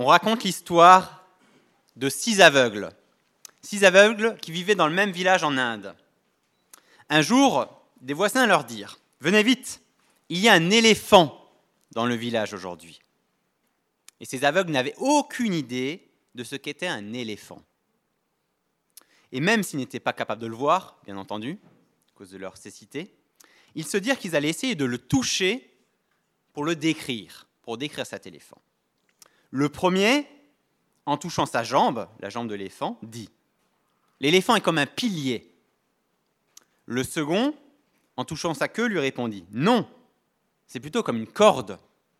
on raconte l'histoire de 6 aveugles. 6 aveugles qui vivaient dans le même village en Inde. Un jour, des voisins leur dirent « Venez vite, il y a un éléphant dans le village aujourd'hui. » Et ces aveugles n'avaient aucune idée de ce qu'était un éléphant. Et même s'ils n'étaient pas capables de le voir, bien entendu, à cause de leur cécité, ils se dirent qu'ils allaient essayer de le toucher pour le décrire, pour décrire cet éléphant. Le premier, en touchant sa jambe, la jambe de l'éléphant, dit « L'éléphant est comme un pilier. » Le second, en touchant sa queue, lui répondit « Non, c'est plutôt comme une corde. »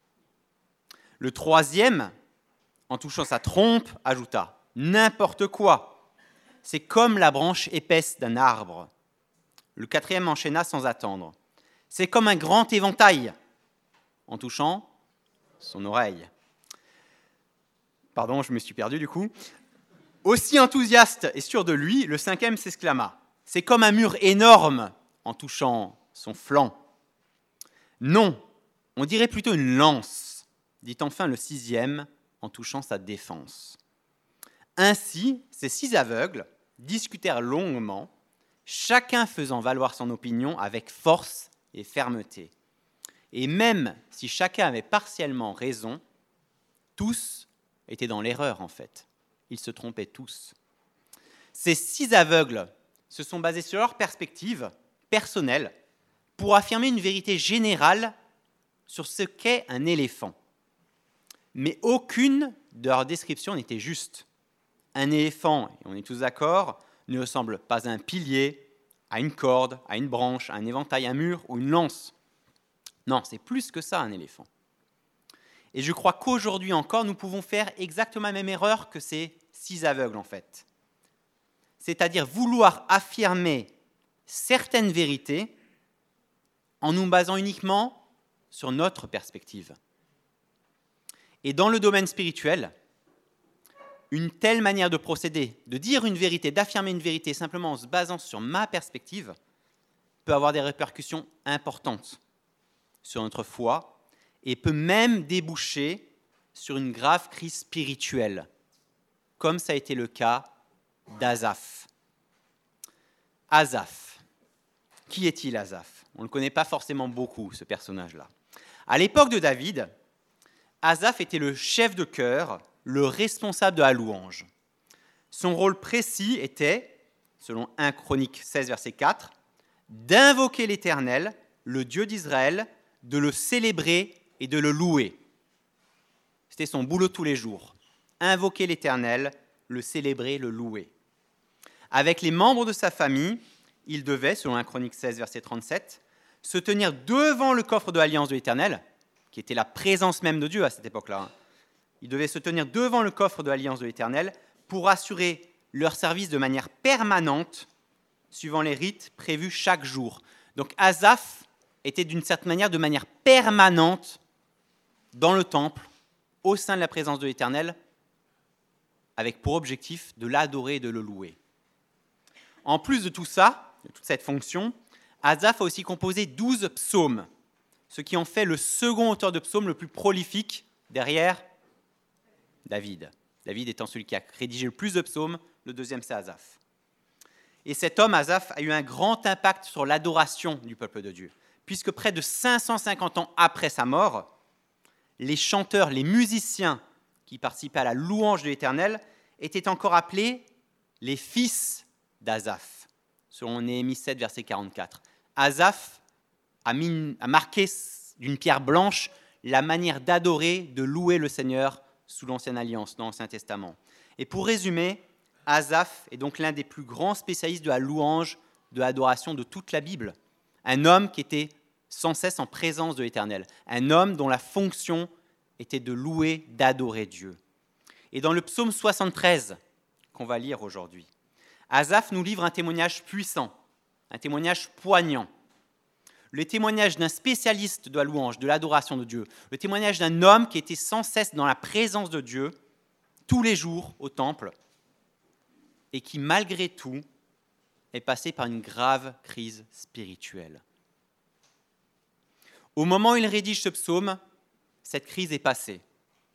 Le troisième, en touchant sa trompe, ajouta « N'importe quoi. C'est comme la branche épaisse d'un arbre. » Le quatrième enchaîna sans attendre. « C'est comme un grand éventail. » En touchant son oreille. Pardon, je me suis perdu du coup. Aussi enthousiaste et sûr de lui, le cinquième s'exclama. « C'est comme un mur énorme. » En touchant son flanc. « Non, on dirait plutôt une lance. » dit enfin le sixième en touchant sa défense. Ainsi, ces 6 aveugles discutèrent longuement, chacun faisant valoir son opinion avec force et fermeté. Et même si chacun avait partiellement raison, tous étaient dans l'erreur en fait. Ils se trompaient tous. Ces 6 aveugles se sont basés sur leur perspective personnelle pour affirmer une vérité générale sur ce qu'est un éléphant. Mais aucune de leurs descriptions n'était juste. Un éléphant, et on est tous d'accord, ne ressemble pas à un pilier, à une corde, à une branche, à un éventail, un mur ou une lance. Non, c'est plus que ça un éléphant. Et je crois qu'aujourd'hui encore, nous pouvons faire exactement la même erreur que ces 6 aveugles en fait. C'est-à-dire vouloir affirmer certaines vérités en nous basant uniquement sur notre perspective. Et dans le domaine spirituel, une telle manière de procéder, de dire une vérité, d'affirmer une vérité simplement en se basant sur ma perspective, peut avoir des répercussions importantes sur notre foi et peut même déboucher sur une grave crise spirituelle, comme ça a été le cas d'Asaph. Asaph. Qui est-il, Asaph ? On ne le connaît pas forcément beaucoup, ce personnage-là. À l'époque de David, Asaph était le chef de chœur, le responsable de la louange. Son rôle précis était, selon 1 Chroniques 16, verset 4, d'invoquer l'Éternel, le Dieu d'Israël, de le célébrer et de le louer. C'était son boulot tous les jours. Invoquer l'Éternel, le célébrer, le louer. Avec les membres de sa famille, il devait, selon 1 Chroniques 16, verset 37, se tenir devant le coffre de l'Alliance de l'Éternel, qui était la présence même de Dieu à cette époque-là. Ils devaient se tenir devant le coffre de l'Alliance de l'Éternel pour assurer leur service de manière permanente, suivant les rites prévus chaque jour. Donc Asaph était d'une certaine manière, de manière permanente, dans le temple, au sein de la présence de l'Éternel, avec pour objectif de l'adorer et de le louer. En plus de tout ça, de toute cette fonction, Asaph a aussi composé 12 psaumes, ce qui en fait le second auteur de psaumes le plus prolifique derrière David. David étant celui qui a rédigé le plus de psaumes, le deuxième c'est Asaph. Et cet homme, Asaph, a eu un grand impact sur l'adoration du peuple de Dieu, puisque près de 550 ans après sa mort, les chanteurs, les musiciens qui participaient à la louange de l'Éternel étaient encore appelés les fils d'Asaph, selon Néhémie 7, verset 44. Asaph a marqué d'une pierre blanche la manière d'adorer, de louer le Seigneur sous l'Ancienne Alliance, dans l'Ancien Testament. Et pour résumer, Asaph est donc l'un des plus grands spécialistes de la louange, de l'adoration de toute la Bible. Un homme qui était sans cesse en présence de l'Éternel. Un homme dont la fonction était de louer, d'adorer Dieu. Et dans le psaume 73, qu'on va lire aujourd'hui, Asaph nous livre un témoignage puissant, un témoignage poignant. Le témoignage d'un spécialiste de la louange, de l'adoration de Dieu. Le témoignage d'un homme qui était sans cesse dans la présence de Dieu, tous les jours au temple, et qui, malgré tout, est passé par une grave crise spirituelle. Au moment où il rédige ce psaume, cette crise est passée.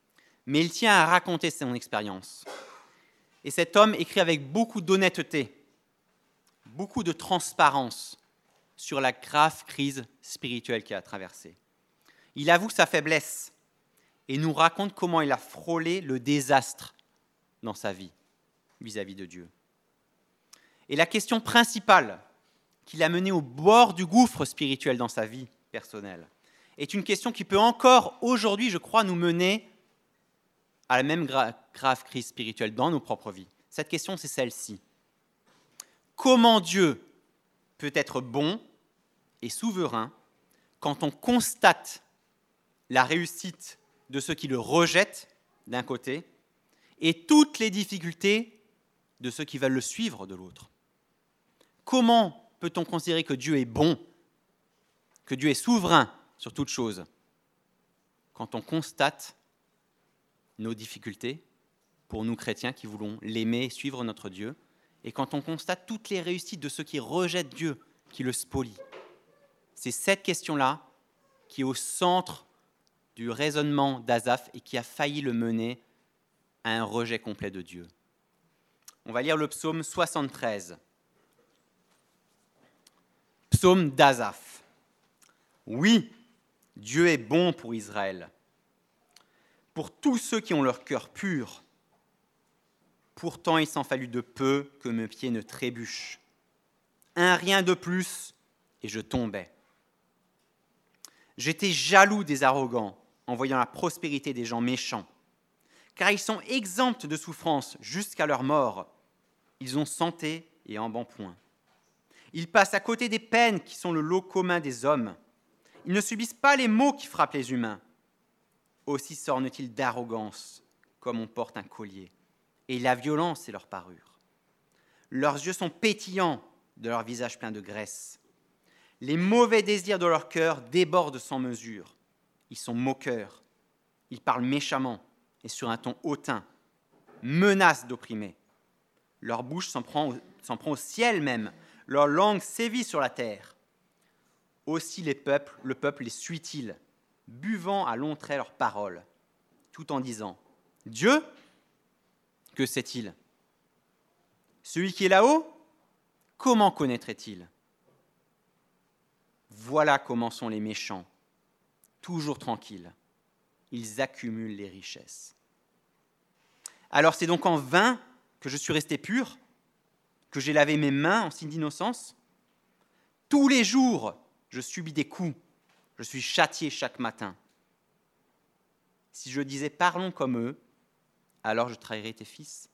mais il tient à raconter son expérience. Et cet homme écrit avec beaucoup d'honnêteté, beaucoup de transparence sur la grave crise spirituelle qu'il a traversée. Il avoue sa faiblesse et nous raconte comment il a frôlé le désastre dans sa vie vis-à-vis de Dieu. Et la question principale qui l'a mené au bord du gouffre spirituel dans sa vie personnelle est une question qui peut encore aujourd'hui, je crois, nous mener à la même grave crise spirituelle dans nos propres vies. Cette question, c'est celle-ci. Comment Dieu peut être bon et souverain quand on constate la réussite de ceux qui le rejettent d'un côté et toutes les difficultés de ceux qui veulent le suivre de l'autre? Comment peut-on considérer que Dieu est bon, que Dieu est souverain sur toute chose, quand on constate nos difficultés, pour nous chrétiens qui voulons l'aimer et suivre notre Dieu, et quand on constate toutes les réussites de ceux qui rejettent Dieu, qui le spolient? C'est cette question-là qui est au centre du raisonnement d'Asaph et qui a failli le mener à un rejet complet de Dieu. On va lire le psaume 73. Psaume d'Asaph. Oui, Dieu est bon pour Israël, pour tous ceux qui ont leur cœur pur. Pourtant, il s'en fallut de peu que mes pieds ne trébuchent. Un rien de plus, et je tombais. J'étais jaloux des arrogants en voyant la prospérité des gens méchants, car ils sont exempts de souffrance jusqu'à leur mort. Ils ont santé et embonpoint. Ils passent à côté des peines qui sont le lot commun des hommes. Ils ne subissent pas les maux qui frappent les humains. Aussi s'ornent-ils d'arrogance, comme on porte un collier, et la violence est leur parure. Leurs yeux sont pétillants de leur visage plein de graisse. Les mauvais désirs de leur cœur débordent sans mesure. Ils sont moqueurs. Ils parlent méchamment et sur un ton hautain, menacent d'opprimer. Leur bouche s'en prend au ciel même. Leur langue sévit sur la terre. Aussi le peuple les suit-il, buvant à longs traits leurs paroles, tout en disant « Dieu, que sait-il? Celui qui est là-haut, comment connaîtrait-il? Voilà comment sont les méchants, toujours tranquilles. Ils accumulent les richesses. Alors c'est donc en vain que je suis resté pur, que j'ai lavé mes mains en signe d'innocence? Tous les jours, je subis des coups, je suis châtié chaque matin. Si je disais « parlons comme eux », alors je trahirais tes fils.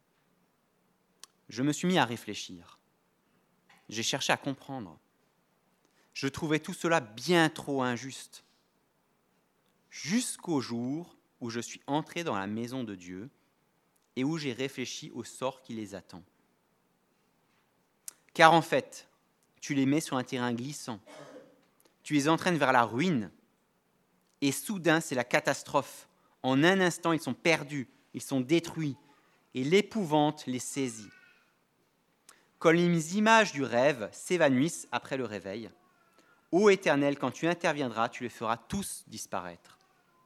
Je me suis mis à réfléchir. J'ai cherché à comprendre. Je trouvais tout cela bien trop injuste. Jusqu'au jour où je suis entré dans la maison de Dieu et où j'ai réfléchi au sort qui les attend. Car en fait, tu les mets sur un terrain glissant. Tu les entraînes vers la ruine. Et soudain, c'est la catastrophe. En un instant, ils sont perdus, ils sont détruits. Et l'épouvante les saisit. Quand les images du rêve s'évanouissent après le réveil, ô Éternel, quand tu interviendras, tu les feras tous disparaître.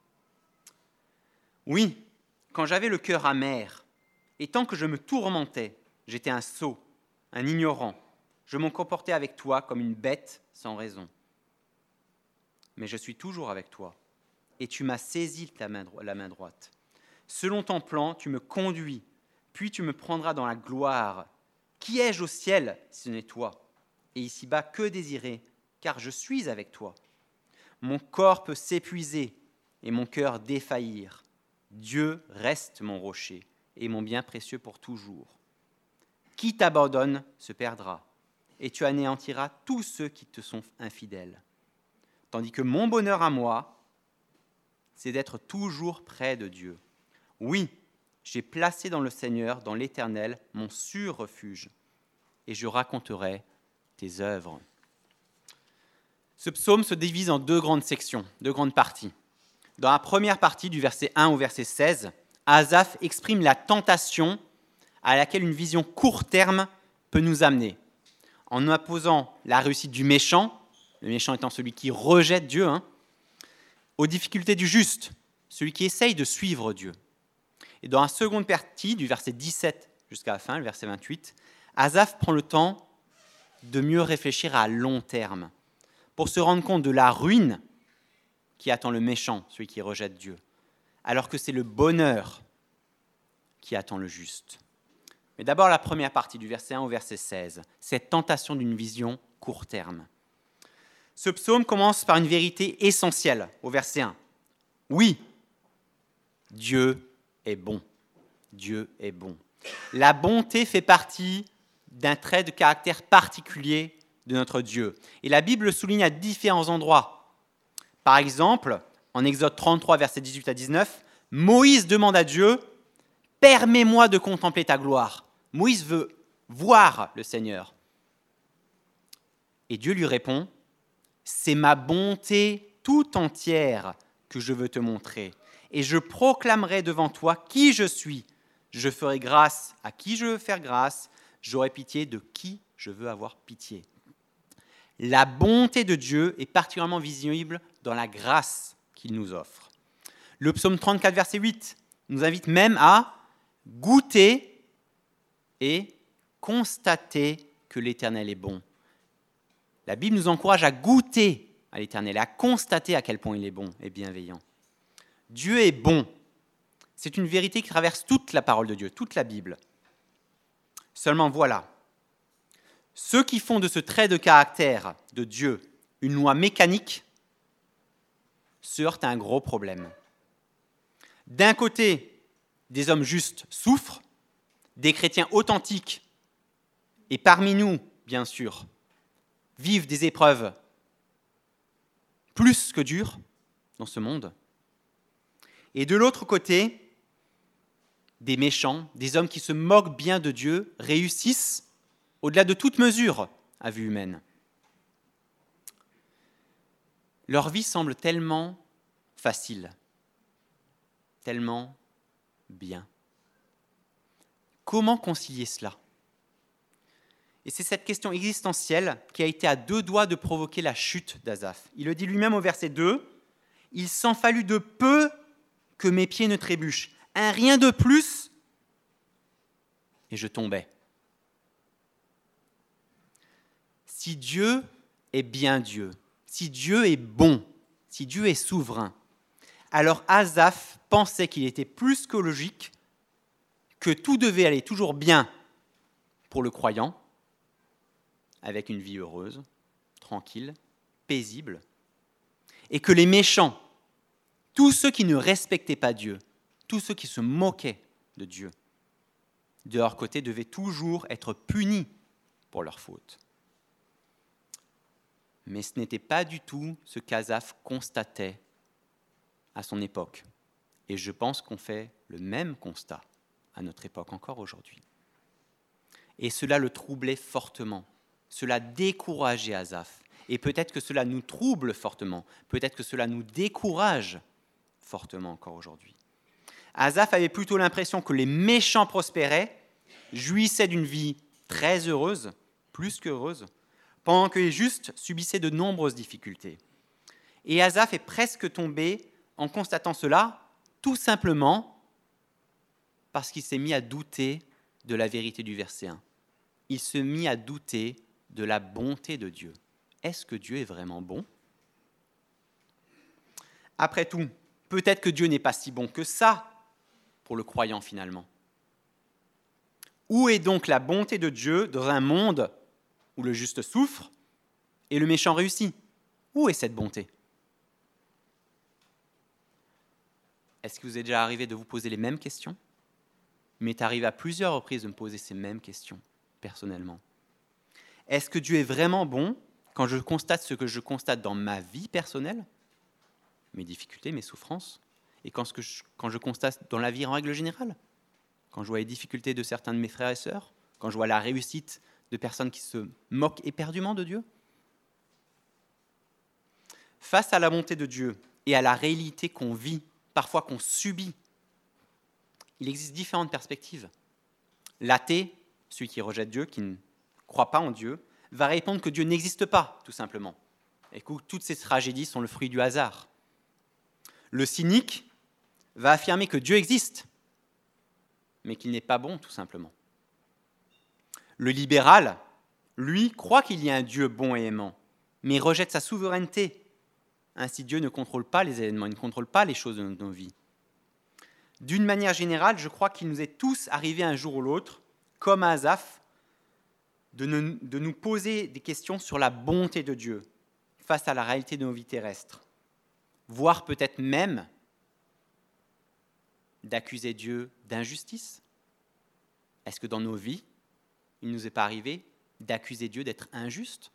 Oui, quand j'avais le cœur amer, et tant que je me tourmentais, j'étais un sot, un ignorant. Je m'en comportais avec toi comme une bête sans raison. Mais je suis toujours avec toi, et tu m'as saisi la main droite. Selon ton plan, tu me conduis, puis tu me prendras dans la gloire. Qui ai-je au ciel si ce n'est toi? Et ici-bas, que désirer, car je suis avec toi. Mon corps peut s'épuiser et mon cœur défaillir. Dieu reste mon rocher et mon bien précieux pour toujours. Qui t'abandonne se perdra, et tu anéantiras tous ceux qui te sont infidèles. Tandis que mon bonheur à moi, c'est d'être toujours près de Dieu. Oui, j'ai placé dans le Seigneur, dans l'Éternel, mon sûr refuge, et je raconterai tes œuvres. Ce psaume se divise en deux grandes sections, deux grandes parties. Dans la première partie, du verset 1 au verset 16, Asaph exprime la tentation à laquelle une vision court terme peut nous amener, en opposant la réussite du méchant, le méchant étant celui qui rejette Dieu, aux difficultés du juste, celui qui essaye de suivre Dieu. Et dans la seconde partie, du verset 17 jusqu'à la fin, le verset 28, Asaph prend le temps de mieux réfléchir à long terme, pour se rendre compte de la ruine qui attend le méchant, celui qui rejette Dieu, alors que c'est le bonheur qui attend le juste. Mais d'abord la première partie, du verset 1 au verset 16, cette tentation d'une vision court terme. Ce psaume commence par une vérité essentielle, au verset 1. Oui, Dieu est bon. Dieu est bon. La bonté fait partie d'un trait de caractère particulier de notre Dieu. Et la Bible le souligne à différents endroits. Par exemple, en Exode 33, versets 18 à 19, Moïse demande à Dieu « Permets-moi de contempler ta gloire ». Moïse veut voir le Seigneur. Et Dieu lui répond « C'est ma bonté tout entière que je veux te montrer. Et je proclamerai devant toi qui je suis. Je ferai grâce à qui je veux faire grâce. J'aurai pitié de qui je veux avoir pitié. » La bonté de Dieu est particulièrement visible dans la grâce qu'il nous offre. Le psaume 34, verset 8, nous invite même à goûter et constater que l'Éternel est bon. La Bible nous encourage à goûter à l'Éternel, à constater à quel point il est bon et bienveillant. Dieu est bon. C'est une vérité qui traverse toute la parole de Dieu, toute la Bible. Seulement voilà, ceux qui font de ce trait de caractère de Dieu une loi mécanique se heurtent à un gros problème. D'un côté, des hommes justes souffrent, des chrétiens authentiques, et parmi nous, bien sûr, vivent des épreuves plus que dures dans ce monde. Et de l'autre côté, des méchants, des hommes qui se moquent bien de Dieu, réussissent au-delà de toute mesure à vue humaine. Leur vie semble tellement facile, tellement bien. Comment concilier cela ? Et c'est cette question existentielle qui a été à deux doigts de provoquer la chute d'Asaph. Il le dit lui-même au verset 2, « Il s'en fallut de peu que mes pieds ne trébuchent, un rien de plus, et je tombais. » Si Dieu est bien Dieu, si Dieu est bon, si Dieu est souverain, alors Asaph pensait qu'il était plus que logique que tout devait aller toujours bien pour le croyant, avec une vie heureuse, tranquille, paisible, et que les méchants, tous ceux qui ne respectaient pas Dieu, tous ceux qui se moquaient de Dieu, de leur côté, devaient toujours être punis pour leurs fautes. Mais ce n'était pas du tout ce qu'Asaph constatait à son époque. Et je pense qu'on fait le même constat à notre époque encore aujourd'hui. Et cela le troublait fortement. Cela décourageait Asaph. Et peut-être que cela nous trouble fortement. Peut-être que cela nous décourage fortement encore aujourd'hui. Asaph avait plutôt l'impression que les méchants prospéraient, jouissaient d'une vie très heureuse, plus qu'heureuse, pendant que les justes subissaient de nombreuses difficultés. Et Asaph est presque tombé en constatant cela, tout simplement parce qu'il s'est mis à douter de la vérité du verset 1. Il s'est mis à douter de la bonté de Dieu. Est-ce que Dieu est vraiment bon ? Après tout, peut-être que Dieu n'est pas si bon que ça pour le croyant finalement. Où est donc la bonté de Dieu dans un monde où le juste souffre et le méchant réussit ? Où est cette bonté ? Est-ce que vous êtes déjà arrivé de vous poser les mêmes questions ? Il m'est arrivé à plusieurs reprises de me poser ces mêmes questions, personnellement. Est-ce que Dieu est vraiment bon quand je constate ce que je constate dans ma vie personnelle, mes difficultés, mes souffrances, et quand je constate dans la vie en règle générale ? Quand je vois les difficultés de certains de mes frères et sœurs, quand je vois la réussite de personnes qui se moquent éperdument de Dieu ? Face à la bonté de Dieu et à la réalité qu'on vit, parfois qu'on subit, il existe différentes perspectives. L'athée, celui qui rejette Dieu, qui ne croit pas en Dieu, va répondre que Dieu n'existe pas, tout simplement, et que toutes ces tragédies sont le fruit du hasard. Le cynique va affirmer que Dieu existe, mais qu'il n'est pas bon, tout simplement. Le libéral, lui, croit qu'il y a un Dieu bon et aimant, mais rejette sa souveraineté. Ainsi, Dieu ne contrôle pas les événements, il ne contrôle pas les choses de nos vies. D'une manière générale, je crois qu'il nous est tous arrivé un jour ou l'autre, comme à Asaph, de nous poser des questions sur la bonté de Dieu face à la réalité de nos vies terrestres, voire peut-être même d'accuser Dieu d'injustice. Est-ce que dans nos vies, il ne nous est pas arrivé d'accuser Dieu d'être injuste?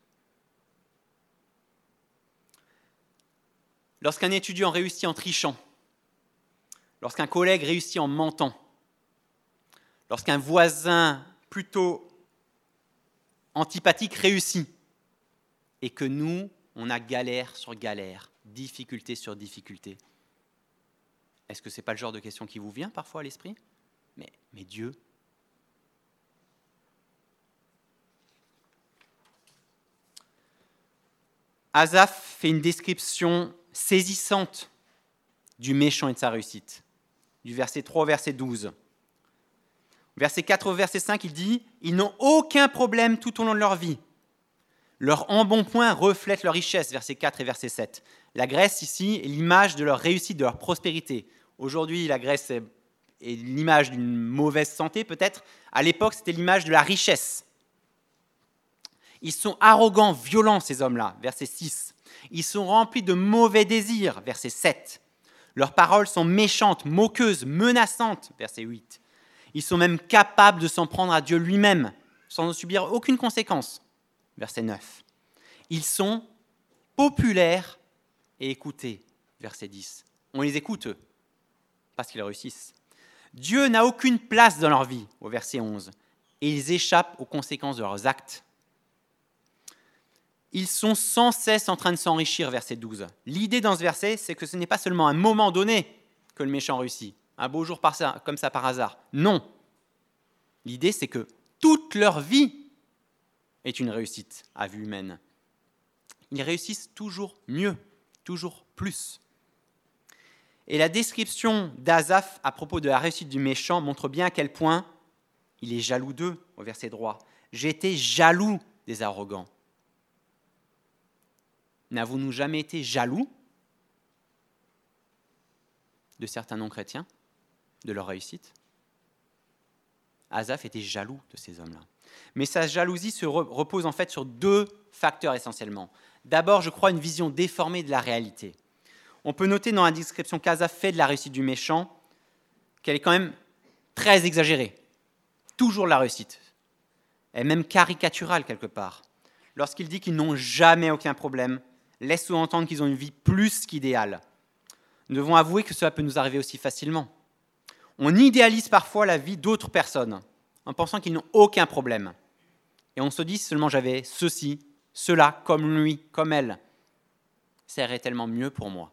Lorsqu'un étudiant réussit en trichant, lorsqu'un collègue réussit en mentant, lorsqu'un voisin plutôt antipathique réussit, et que nous, on a galère sur galère, difficulté sur difficulté, est-ce que ce n'est pas le genre de question qui vous vient parfois à l'esprit? Mais Dieu, Asaph fait une description saisissante du méchant et de sa réussite, du verset 3 au verset 12. Verset 4 au verset 5, il dit « Ils n'ont aucun problème tout au long de leur vie. Leur embonpoint reflète leur richesse. » Verset 4 et verset 7. La Grèce, ici, est l'image de leur réussite, de leur prospérité. Aujourd'hui, la Grèce est l'image d'une mauvaise santé, peut-être. À l'époque, c'était l'image de la richesse. Ils sont arrogants, violents, ces hommes-là. Verset 6. Ils sont remplis de mauvais désirs. Verset 7. Leurs paroles sont méchantes, moqueuses, menaçantes. Verset 8. Ils sont même capables de s'en prendre à Dieu lui-même, sans en subir aucune conséquence. Verset 9. Ils sont populaires et écoutés. Verset 10. On les écoute, eux, parce qu'ils réussissent. Dieu n'a aucune place dans leur vie, au verset 11, et ils échappent aux conséquences de leurs actes. Ils sont sans cesse en train de s'enrichir, verset 12. L'idée dans ce verset, c'est que ce n'est pas seulement à un moment donné que le méchant réussit, un beau jour comme ça par hasard. Non. L'idée, c'est que toute leur vie est une réussite à vue humaine. Ils réussissent toujours mieux, toujours plus. Et la description d'Asaph à propos de la réussite du méchant montre bien à quel point il est jaloux d'eux, au verset droit. « J'ai été jaloux des arrogants. » N'avons-nous jamais été jaloux de certains non-chrétiens, de leur réussite? Asaph était jaloux de ces hommes-là. Mais sa jalousie se repose en fait sur deux facteurs essentiellement. D'abord, je crois, une vision déformée de la réalité. On peut noter dans la description qu'Asaph fait de la réussite du méchant qu'elle est quand même très exagérée. Toujours la réussite. Elle est même caricaturale quelque part. Lorsqu'il dit qu'ils n'ont jamais aucun problème, laisse sous-entendre qu'ils ont une vie plus qu'idéale. Nous devons avouer que cela peut nous arriver aussi facilement. On idéalise parfois la vie d'autres personnes en pensant qu'ils n'ont aucun problème. Et on se dit seulement j'avais ceci, cela, comme lui, comme elle. Ça irait tellement mieux pour moi.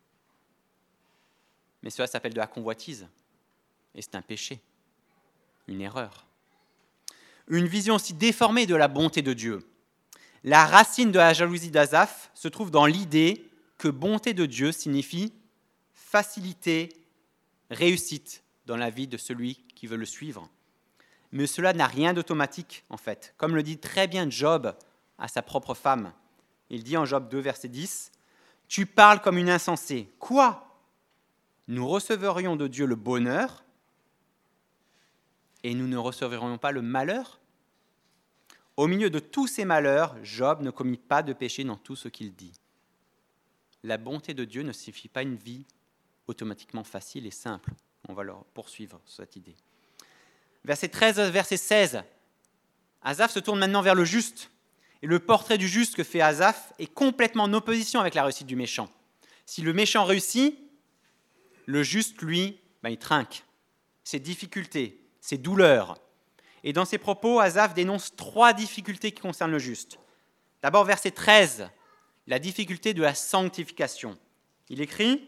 Mais cela s'appelle de la convoitise. Et c'est un péché, une erreur. Une vision aussi déformée de la bonté de Dieu. La racine de la jalousie d'Asaph se trouve dans l'idée que bonté de Dieu signifie facilité, réussite dans la vie de celui qui veut le suivre. Mais cela n'a rien d'automatique, en fait. Comme le dit très bien Job à sa propre femme. Il dit en Job 2, verset 10, « Tu parles comme une insensée. Quoi ? Nous recevrions de Dieu le bonheur et nous ne recevrions pas le malheur ? Au milieu de tous ces malheurs, Job ne commit pas de péché dans tout ce qu'il dit. » La bonté de Dieu ne signifie pas une vie automatiquement facile et simple. On va leur poursuivre cette idée. Verset 13, verset 16. Asaph se tourne maintenant vers le juste. Et le portrait du juste que fait Asaph est complètement en opposition avec la réussite du méchant. Si le méchant réussit, le juste, lui, il trinque. Ses difficultés, ses douleurs. Et dans ses propos, Asaph dénonce 3 difficultés qui concernent le juste. D'abord, verset 13, la difficulté de la sanctification. Il écrit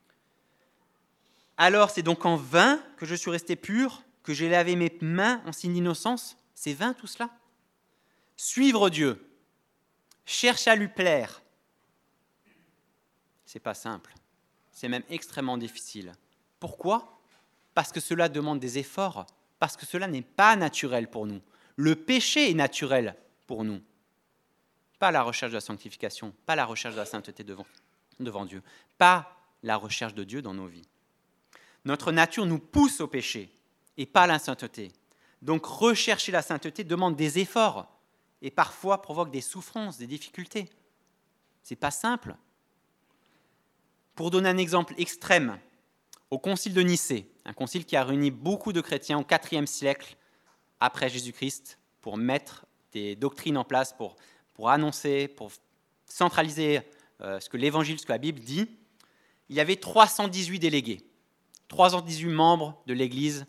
« Alors c'est donc en vain que je suis resté pur, que j'ai lavé mes mains en signe d'innocence. » C'est vain tout cela. Suivre Dieu, chercher à lui plaire, c'est pas simple. C'est même extrêmement difficile. Pourquoi ? Parce que cela demande des efforts, parce que cela n'est pas naturel pour nous. Le péché est naturel pour nous. Pas la recherche de la sanctification, pas la recherche de la sainteté devant Dieu, pas la recherche de Dieu dans nos vies. Notre nature nous pousse au péché et pas à la sainteté. Donc rechercher la sainteté demande des efforts et parfois provoque des souffrances, des difficultés. Ce n'est pas simple. Pour donner un exemple extrême, au concile de Nicée, un concile qui a réuni beaucoup de chrétiens au IVe siècle après Jésus-Christ pour mettre des doctrines en place, pour annoncer, pour centraliser ce que l'Évangile, ce que la Bible dit, il y avait 318 délégués, 318 membres de l'Église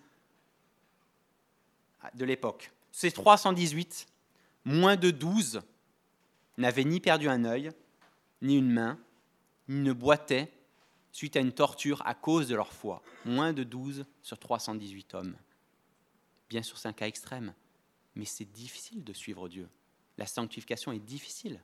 de l'époque. Ces 318, moins de 12 n'avaient ni perdu un œil, ni une main, ni ne boitaient suite à une torture à cause de leur foi. Moins de 12 sur 318 hommes. Bien sûr, c'est un cas extrême, mais c'est difficile de suivre Dieu. La sanctification est difficile.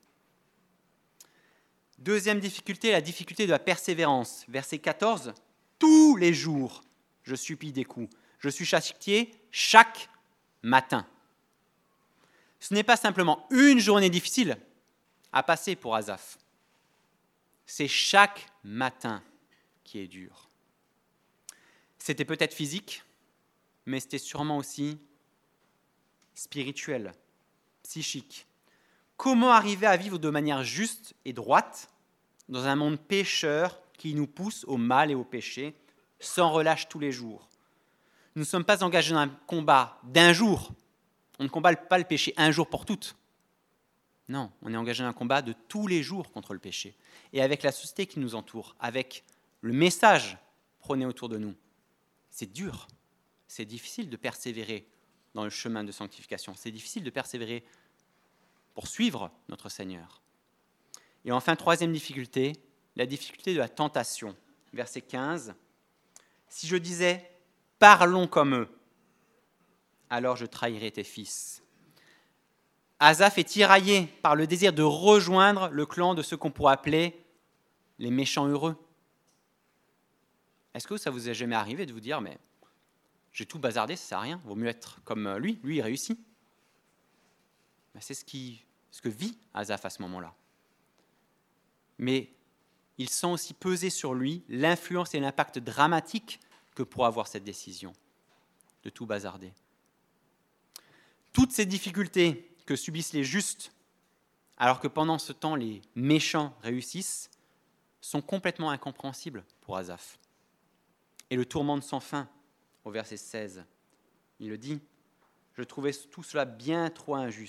Deuxième difficulté, la difficulté de la persévérance. Verset 14, « Tous les jours, je subis des coups. Je suis châtié chaque matin. » Ce n'est pas simplement une journée difficile à passer pour Asaph. C'est chaque matin qui est dur. C'était peut-être physique, mais c'était sûrement aussi spirituel, psychique. Comment arriver à vivre de manière juste et droite dans un monde pécheur qui nous pousse au mal et au péché, sans relâche tous les jours? Nous ne sommes pas engagés dans un combat d'un jour. On ne combat pas le péché un jour pour toutes. Non, on est engagé dans un combat de tous les jours contre le péché. Et avec la société qui nous entoure, avec le message prôné autour de nous. C'est dur, c'est difficile de persévérer dans le chemin de sanctification. C'est difficile de persévérer pour suivre notre Seigneur. Et enfin, troisième difficulté, la difficulté de la tentation. Verset 15. « Si je disais, parlons comme eux, alors je trahirais tes fils. » Asaph est tiraillé par le désir de rejoindre le clan de ceux qu'on pourrait appeler les méchants heureux. Est-ce que ça vous est jamais arrivé de vous dire, mais j'ai tout bazardé, ça ne sert à rien, il vaut mieux être comme lui il réussit. C'est ce que vit Asaph à ce moment-là. Mais il sent aussi peser sur lui l'influence et l'impact dramatique que pourrait avoir cette décision de tout bazarder. Toutes ces difficultés que subissent les justes, alors que pendant ce temps les méchants réussissent, sont complètement incompréhensibles pour Asaph. Et le tourmente sans fin, au verset 16. Il le dit, « Je trouvais tout cela bien trop injuste. »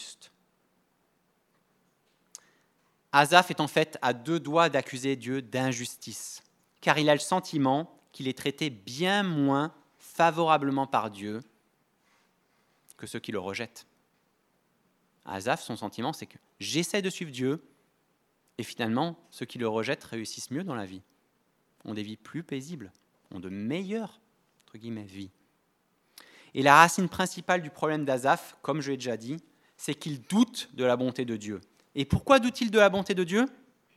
Asaph est en fait à deux doigts d'accuser Dieu d'injustice, car il a le sentiment qu'il est traité bien moins favorablement par Dieu que ceux qui le rejettent. Asaph, son sentiment, c'est que j'essaie de suivre Dieu, et finalement, ceux qui le rejettent réussissent mieux dans la vie, ont des vies plus paisibles, ont de meilleures, entre guillemets, vies. Et la racine principale du problème d'Asaph, comme je l'ai déjà dit, c'est qu'il doute de la bonté de Dieu. Et pourquoi doute-t-il de la bonté de Dieu ?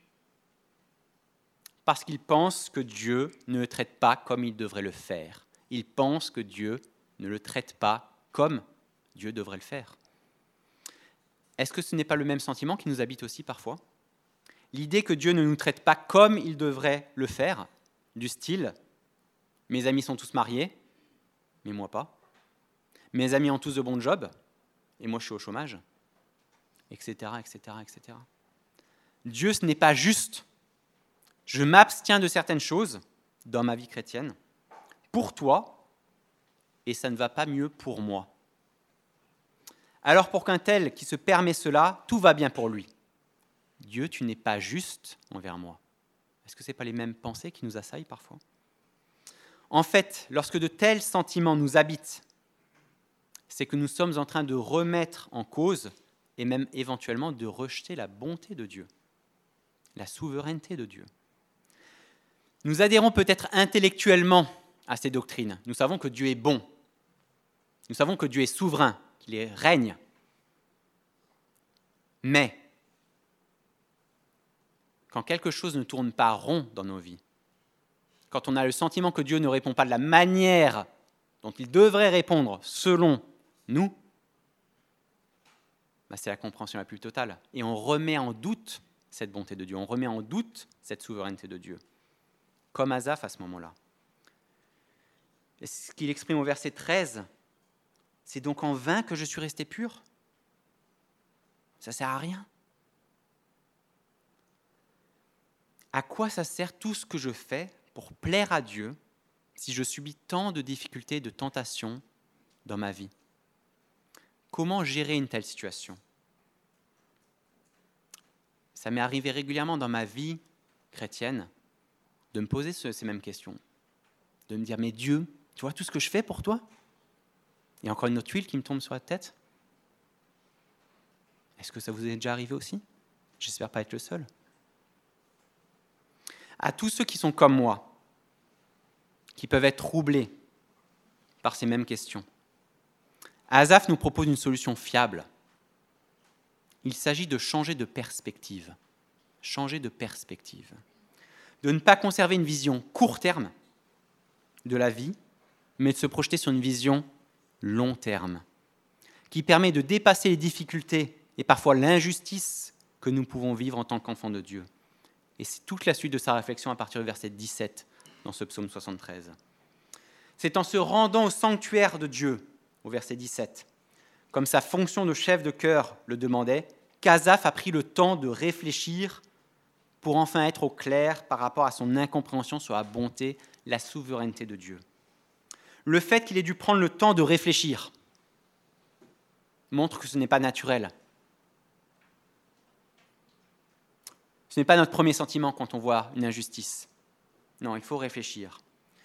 Parce qu'il pense que Dieu ne le traite pas comme il devrait le faire. Il pense que Dieu ne le traite pas comme Dieu devrait le faire. Est-ce que ce n'est pas le même sentiment qui nous habite aussi parfois ? L'idée que Dieu ne nous traite pas comme il devrait le faire, du style « mes amis sont tous mariés, mais moi pas ». Mes amis ont tous de bons jobs, et moi je suis au chômage, etc., etc., etc. Dieu, ce n'est pas juste. Je m'abstiens de certaines choses dans ma vie chrétienne pour toi, et ça ne va pas mieux pour moi. Alors pour qu'un tel qui se permet cela, tout va bien pour lui. Dieu, tu n'es pas juste envers moi. Est-ce que ce n'est pas les mêmes pensées qui nous assaillent parfois ? En fait, lorsque de tels sentiments nous habitent, c'est que nous sommes en train de remettre en cause et même éventuellement de rejeter la bonté de Dieu, la souveraineté de Dieu. Nous adhérons peut-être intellectuellement à ces doctrines. Nous savons que Dieu est bon. Nous savons que Dieu est souverain, qu'il règne. Mais quand quelque chose ne tourne pas rond dans nos vies, quand on a le sentiment que Dieu ne répond pas de la manière dont il devrait répondre selon nous, c'est la compréhension la plus totale. Et on remet en doute cette bonté de Dieu, on remet en doute cette souveraineté de Dieu, comme Asaph à ce moment-là. Et ce qu'il exprime au verset 13, c'est donc en vain que je suis resté pur. Ça ne sert à rien. À quoi ça sert tout ce que je fais pour plaire à Dieu si je subis tant de difficultés, de tentations dans ma vie? Comment gérer une telle situation? Ça m'est arrivé régulièrement dans ma vie chrétienne de me poser ces mêmes questions, de me dire, mais Dieu, tu vois tout ce que je fais pour toi? Il y a encore une autre huile qui me tombe sur la tête. Est-ce que ça vous est déjà arrivé aussi? J'espère pas être le seul. À tous ceux qui sont comme moi, qui peuvent être troublés par ces mêmes questions, Asaph nous propose une solution fiable. Il s'agit de changer de perspective. Changer de perspective. De ne pas conserver une vision court terme de la vie, mais de se projeter sur une vision long terme, qui permet de dépasser les difficultés et parfois l'injustice que nous pouvons vivre en tant qu'enfants de Dieu. Et c'est toute la suite de sa réflexion à partir du verset 17 dans ce psaume 73. C'est en se rendant au sanctuaire de Dieu, au verset 17, comme sa fonction de chef de chœur le demandait, qu'Asaph a pris le temps de réfléchir pour enfin être au clair par rapport à son incompréhension sur la bonté, la souveraineté de Dieu. Le fait qu'il ait dû prendre le temps de réfléchir montre que ce n'est pas naturel. Ce n'est pas notre premier sentiment quand on voit une injustice. Non, il faut réfléchir.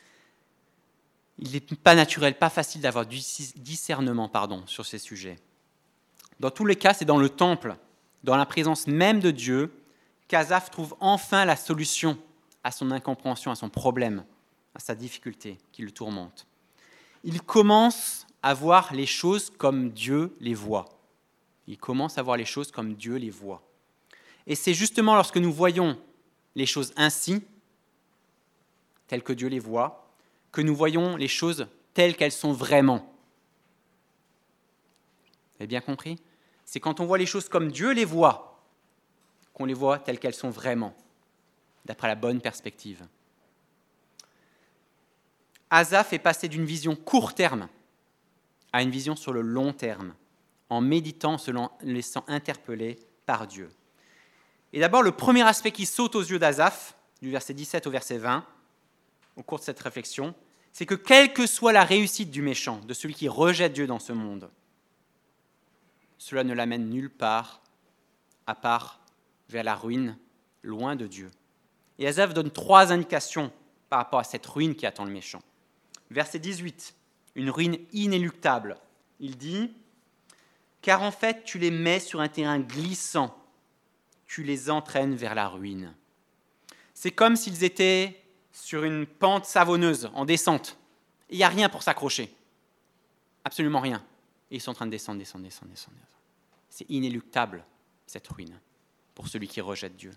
Il n'est pas naturel, pas facile d'avoir du discernement sur ces sujets. Dans tous les cas, c'est dans le temple, dans la présence même de Dieu, qu'Asaph trouve enfin la solution à son incompréhension, à son problème, à sa difficulté qui le tourmente. Il commence à voir les choses comme Dieu les voit. Il commence à voir les choses comme Dieu les voit. Et c'est justement lorsque nous voyons les choses ainsi, telles que Dieu les voit, que nous voyons les choses telles qu'elles sont vraiment. Vous avez bien compris? C'est quand on voit les choses comme Dieu les voit, qu'on les voit telles qu'elles sont vraiment, d'après la bonne perspective. Asaph est passé d'une vision court terme à une vision sur le long terme, en méditant, se laissant interpeller par Dieu. Et d'abord, le premier aspect qui saute aux yeux d'Asaph, du verset 17 au verset 20, au cours de cette réflexion, c'est que quelle que soit la réussite du méchant, de celui qui rejette Dieu dans ce monde, cela ne l'amène nulle part, à part vers la ruine, loin de Dieu. Et Asaph donne 3 indications par rapport à cette ruine qui attend le méchant. Verset 18, une ruine inéluctable. Il dit « Car en fait, tu les mets sur un terrain glissant, tu les entraînes vers la ruine. » C'est comme s'ils étaient sur une pente savonneuse, en descente. Il n'y a rien pour s'accrocher. Absolument rien. Et ils sont en train de descendre. C'est inéluctable, cette ruine, pour celui qui rejette Dieu.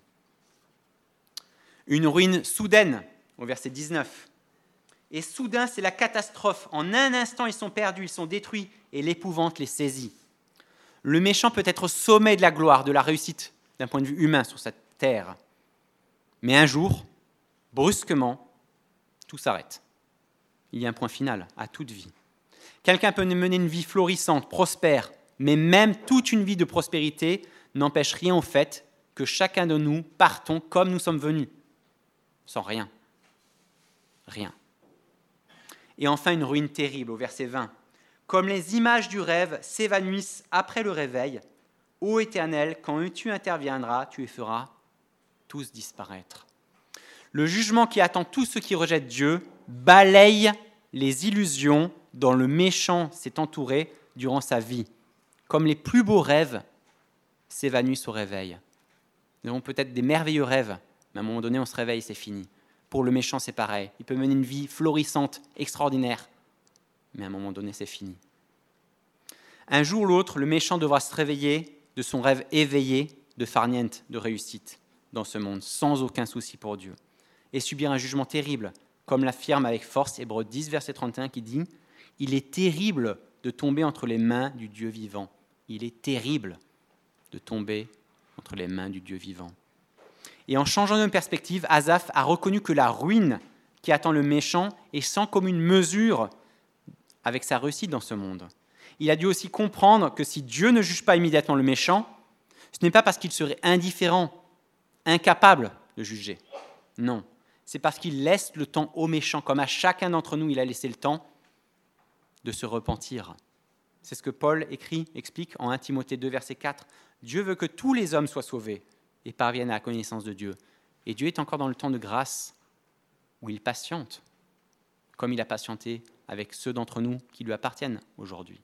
Une ruine soudaine, au verset 19. Et soudain, c'est la catastrophe. En un instant, ils sont perdus, ils sont détruits, et l'épouvante les saisit. Le méchant peut être au sommet de la gloire, de la réussite, d'un point de vue humain sur cette terre. Mais un jour, brusquement, tout s'arrête. Il y a un point final à toute vie. Quelqu'un peut mener une vie florissante, prospère, mais même toute une vie de prospérité n'empêche rien au fait que chacun de nous partons comme nous sommes venus, sans rien. Rien. Et enfin, une ruine terrible, au verset 20. Comme les images du rêve s'évanouissent après le réveil, ô Éternel, quand tu interviendras, tu les feras tous disparaître. Le jugement qui attend tous ceux qui rejettent Dieu balaye les illusions dont le méchant s'est entouré durant sa vie. Comme les plus beaux rêves s'évanouissent au réveil. Nous avons peut-être des merveilleux rêves, mais à un moment donné, on se réveille, c'est fini. Pour le méchant, c'est pareil. Il peut mener une vie florissante, extraordinaire, mais à un moment donné, c'est fini. Un jour ou l'autre, le méchant devra se réveiller de son rêve éveillé de farniente, de réussite dans ce monde, sans aucun souci pour Dieu, et subir un jugement terrible comme l'affirme avec force Hébreux 10, verset 31, qui dit « Il est terrible de tomber entre les mains du Dieu vivant. » Il est terrible de tomber entre les mains du Dieu vivant. Et en changeant de perspective, Asaph a reconnu que la ruine qui attend le méchant est sans commune mesure avec sa réussite dans ce monde. Il a dû aussi comprendre que si Dieu ne juge pas immédiatement le méchant, ce n'est pas parce qu'il serait indifférent, incapable de juger. Non, c'est parce qu'il laisse le temps au méchant, comme à chacun d'entre nous, il a laissé le temps de se repentir. C'est ce que Paul explique en 1 Timothée 2, verset 4. Dieu veut que tous les hommes soient sauvés et parviennent à la connaissance de Dieu. Et Dieu est encore dans le temps de grâce où il patiente, comme il a patienté avec ceux d'entre nous qui lui appartiennent aujourd'hui.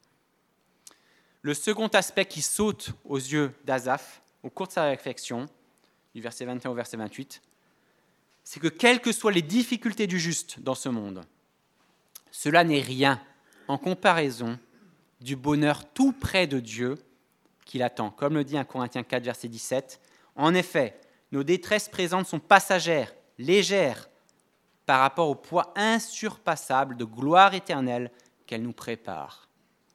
Le second aspect qui saute aux yeux d'Asaph, au cours de sa réflexion, du verset 21 au verset 28, c'est que quelles que soient les difficultés du juste dans ce monde, cela n'est rien en comparaison du bonheur tout près de Dieu qui l'attend. Comme le dit 1 Corinthiens 4, verset 17, « En effet, nos détresses présentes sont passagères, légères, par rapport au poids insurpassable de gloire éternelle qu'elle nous prépare. »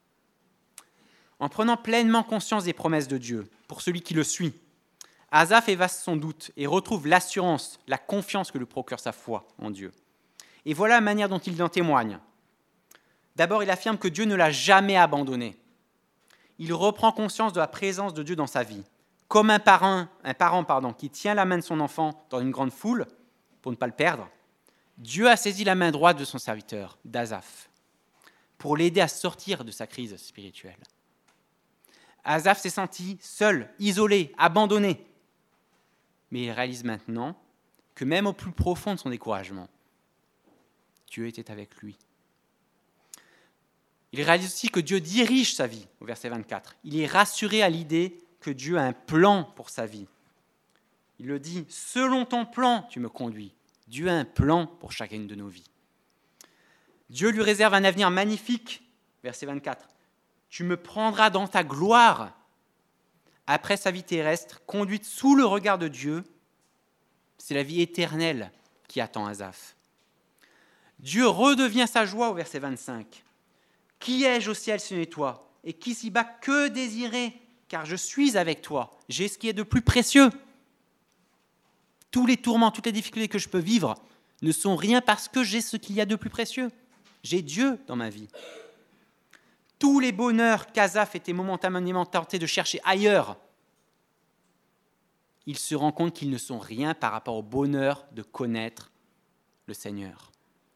En prenant pleinement conscience des promesses de Dieu pour celui qui le suit, Asaph évaste son doute et retrouve l'assurance, la confiance que lui procure sa foi en Dieu. Et voilà la manière dont il en témoigne. D'abord, il affirme que Dieu ne l'a jamais abandonné. Il reprend conscience de la présence de Dieu dans sa vie, comme un parent qui tient la main de son enfant dans une grande foule pour ne pas le perdre. Dieu a saisi la main droite de son serviteur, d'Asaph, pour l'aider à sortir de sa crise spirituelle. Asaph s'est senti seul, isolé, abandonné. Mais il réalise maintenant que même au plus profond de son découragement, Dieu était avec lui. Il réalise aussi que Dieu dirige sa vie, au verset 24. Il est rassuré à l'idée que Dieu a un plan pour sa vie. Il le dit, « Selon ton plan, tu me conduis. » Dieu a un plan pour chacune de nos vies. Dieu lui réserve un avenir magnifique, verset 24. « Tu me prendras dans ta gloire. » Après sa vie terrestre, conduite sous le regard de Dieu, c'est la vie éternelle qui attend Asaph. Dieu redevient sa joie au verset 25. « Qui ai-je au ciel si ce n'est toi ? Et qu'ici-bas que désirer ? Car je suis avec toi. J'ai ce qui est de plus précieux. » Tous les tourments, toutes les difficultés que je peux vivre ne sont rien parce que j'ai ce qu'il y a de plus précieux. J'ai Dieu dans ma vie. Tous les bonheurs qu'Asaph était momentanément tenté de chercher ailleurs, il se rend compte qu'ils ne sont rien par rapport au bonheur de connaître le Seigneur.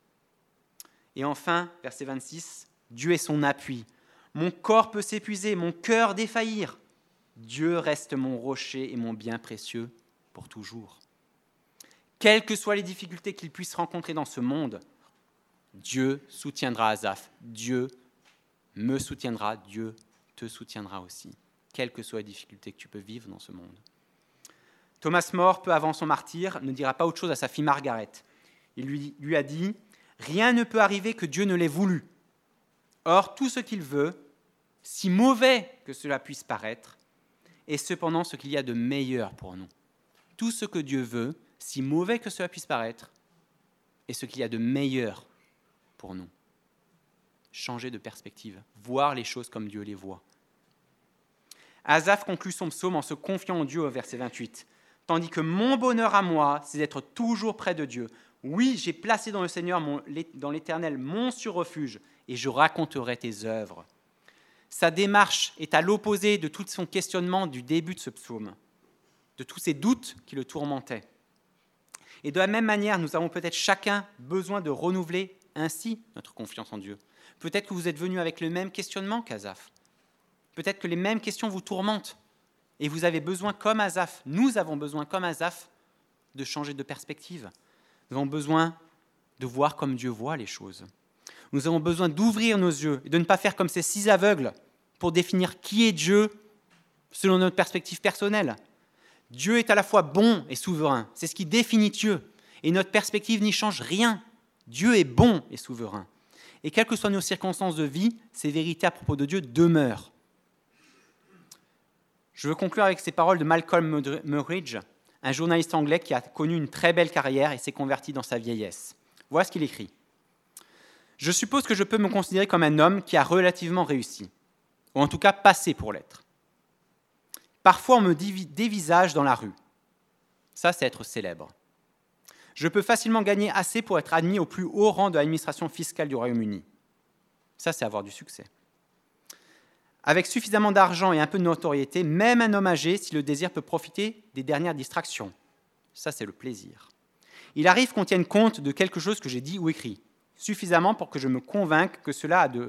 Et enfin, verset 26, Dieu est son appui. Mon corps peut s'épuiser, mon cœur défaillir. Dieu reste mon rocher et mon bien précieux pour toujours. Quelles que soient les difficultés qu'il puisse rencontrer dans ce monde, Dieu soutiendra Asaph. Dieu me soutiendra, Dieu te soutiendra aussi. Quelles que soient les difficultés que tu peux vivre dans ce monde. Thomas More, peu avant son martyre, ne dira pas autre chose à sa fille Margaret. Il lui a dit « Rien ne peut arriver que Dieu ne l'ait voulu. Or, tout ce qu'il veut, si mauvais que cela puisse paraître, est cependant ce qu'il y a de meilleur pour nous. Tout ce que Dieu veut, si mauvais que cela puisse paraître, est ce qu'il y a de meilleur pour nous. » Changer de perspective, voir les choses comme Dieu les voit. Asaph conclut son psaume en se confiant en Dieu au verset 28. « Tandis que mon bonheur à moi, c'est d'être toujours près de Dieu. Oui, j'ai placé dans le Seigneur, dans l'Éternel, mon surrefuge, et je raconterai tes œuvres. » Sa démarche est à l'opposé de tout son questionnement du début de ce psaume, de tous ces doutes qui le tourmentaient. Et de la même manière, nous avons peut-être chacun besoin de renouveler ainsi notre confiance en Dieu. Peut-être que vous êtes venu avec le même questionnement qu'Asaph. Peut-être que les mêmes questions vous tourmentent. Et vous avez besoin, comme Asaph, nous avons besoin, comme Asaph, de changer de perspective. Nous avons besoin de voir comme Dieu voit les choses. Nous avons besoin d'ouvrir nos yeux et de ne pas faire comme ces 6 aveugles pour définir qui est Dieu selon notre perspective personnelle. Dieu est à la fois bon et souverain. C'est ce qui définit Dieu. Et notre perspective n'y change rien. Dieu est bon et souverain. Et quelles que soient nos circonstances de vie, ces vérités à propos de Dieu demeurent. Je veux conclure avec ces paroles de Malcolm Muggeridge, un journaliste anglais qui a connu une très belle carrière et s'est converti dans sa vieillesse. Voilà ce qu'il écrit. « Je suppose que je peux me considérer comme un homme qui a relativement réussi, ou en tout cas passé pour l'être. Parfois, on me dévisage dans la rue. Ça, c'est être célèbre. Je peux facilement gagner assez pour être admis au plus haut rang de l'administration fiscale du Royaume-Uni. Ça, c'est avoir du succès. Avec suffisamment d'argent et un peu de notoriété, même un homme âgé, si le désir, peut profiter des dernières distractions. Ça, c'est le plaisir. Il arrive qu'on tienne compte de quelque chose que j'ai dit ou écrit, suffisamment pour que je me convainque que cela a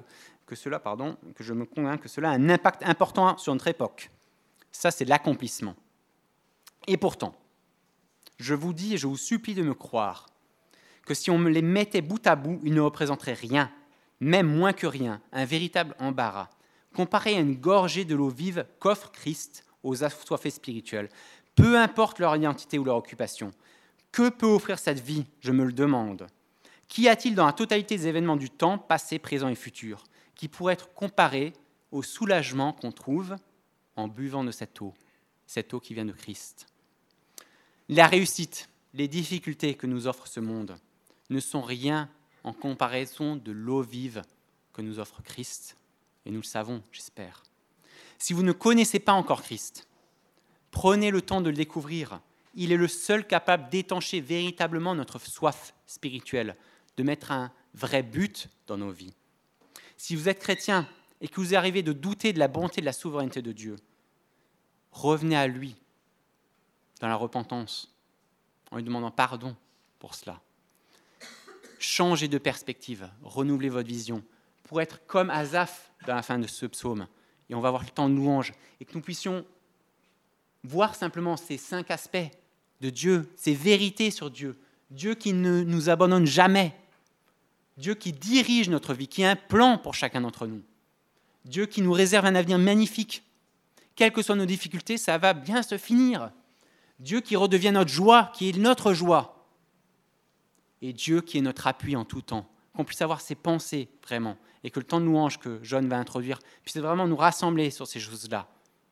un impact important sur notre époque. Ça, c'est l'accomplissement. Et pourtant, je vous dis et je vous supplie de me croire que si on me les mettait bout à bout, ils ne représenteraient rien, même moins que rien, un véritable embarras, comparé à une gorgée de l'eau vive qu'offre Christ aux assoiffés spirituels, peu importe leur identité ou leur occupation. Que peut offrir cette vie, je me le demande. Qu'y a-t-il dans la totalité des événements du temps, passé, présent et futur, qui pourrait être comparé au soulagement qu'on trouve en buvant de cette eau qui vient de Christ? La réussite, les difficultés que nous offre ce monde ne sont rien en comparaison de l'eau vive que nous offre Christ. Et nous le savons, j'espère. Si vous ne connaissez pas encore Christ, prenez le temps de le découvrir. Il est le seul capable d'étancher véritablement notre soif spirituelle, de mettre un vrai but dans nos vies. Si vous êtes chrétien et que vous arrivez de douter de la bonté et de la souveraineté de Dieu, revenez à lui dans la repentance, en lui demandant pardon pour cela. Changez de perspective, renouvelez votre vision, pour être comme Asaph dans la fin de ce psaume. Et on va avoir le temps de louange, et que nous puissions voir simplement ces 5 aspects de Dieu, ces vérités sur Dieu, Dieu qui ne nous abandonne jamais, Dieu qui dirige notre vie, qui a un plan pour chacun d'entre nous, Dieu qui nous réserve un avenir magnifique. Quelles que soient nos difficultés, ça va bien se finir. Dieu qui redevient notre joie, qui est notre joie. Et Dieu qui est notre appui en tout temps. Qu'on puisse avoir ces pensées vraiment, et que le temps de louange que John va introduire puisse vraiment nous rassembler sur ces choses-là.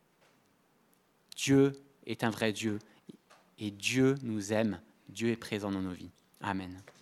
Dieu est un vrai Dieu, et Dieu nous aime. Dieu est présent dans nos vies. Amen.